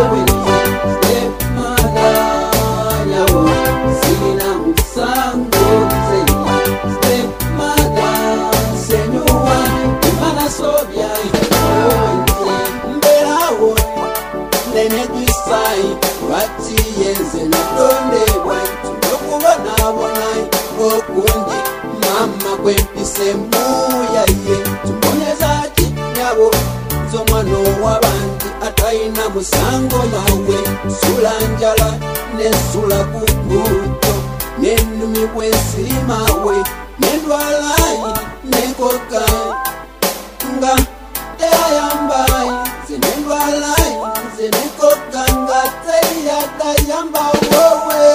Mama kwempise muya ye tumboneza kinyabo zomwano wabandi ataina musango mawe sulanjala nesula kubuto nenumi wesimawe nendwalai nekokai nga teyayambai zinendwalai zinekokanga teyadayamba wowe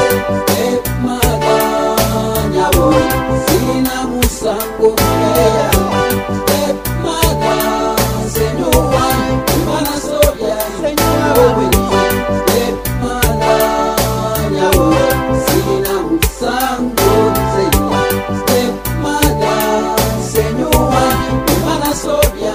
Sango ya mada senyuwa mana soya senyuwa mada nyawo sina musango zeya mada senyuwa mana soya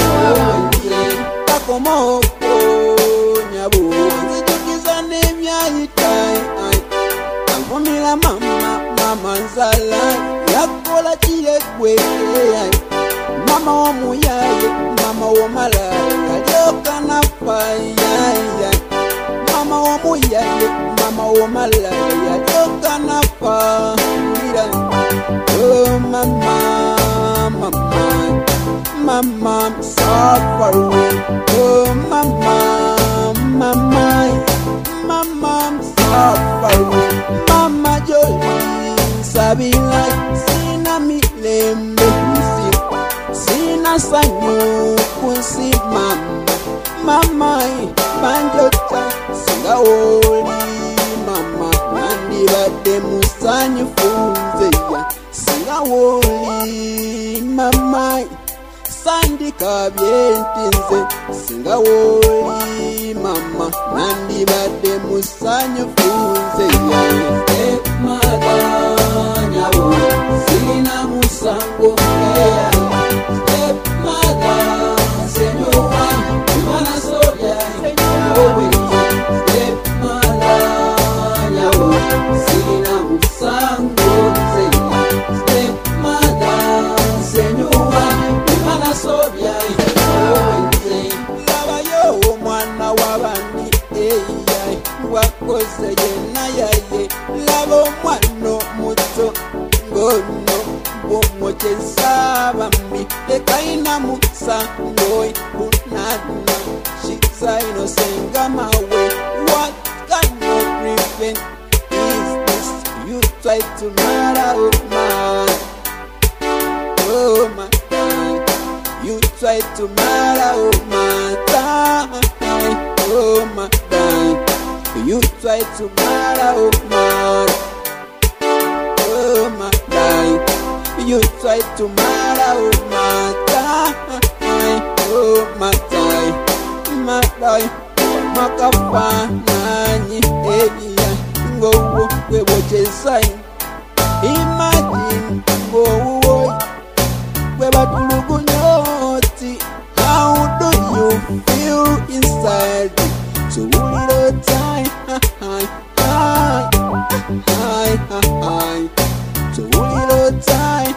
takomo nyawo zijukiza nemyayitai amvumira mama nzala yakola chiyegwe mama wa muyaye mama wa malaya joka na payaya mama wa muyaye mama wa malaya joka na payaya oh mama I'm so far away oh mama I'm so far away mama Jolie sabila sina milembe sina sanyo kusi mama banjota singaoli mama nandi bade musanyu funzeya singaoli mama sandi kabyentinze singaoli mama nandi bade musanyu funzeya nyawo sina musango ya mada senyuwa mana soya owe mada nyawo sina musango ya mada senyuwa mana soya owe laba yo mwana wabani eyai wakoze yena yaye labo mwana muto ngono bomocheza bambi ekaina musangoi bunana shiza inosenga mawe what kind of revenge is this you try to murder oh my God you try to murder oh my God you try to murder you try to murder makafani elia ngowo kwebochesai imagine ngowo kwebatulugunyoti how do you feel inside so little time so little time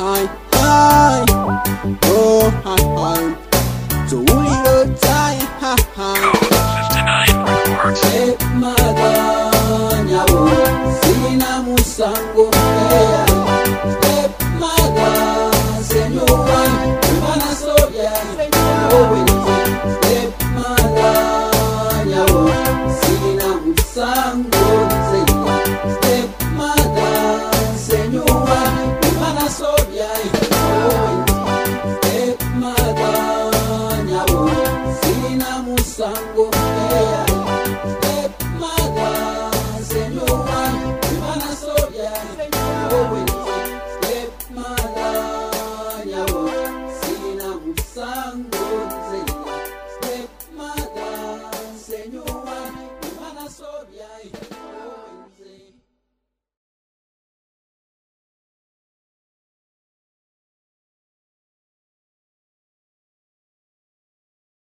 oh so little time 59 records mada nyawo sina musango ya mada senyuwa mana soya owe mada nyawo sina musango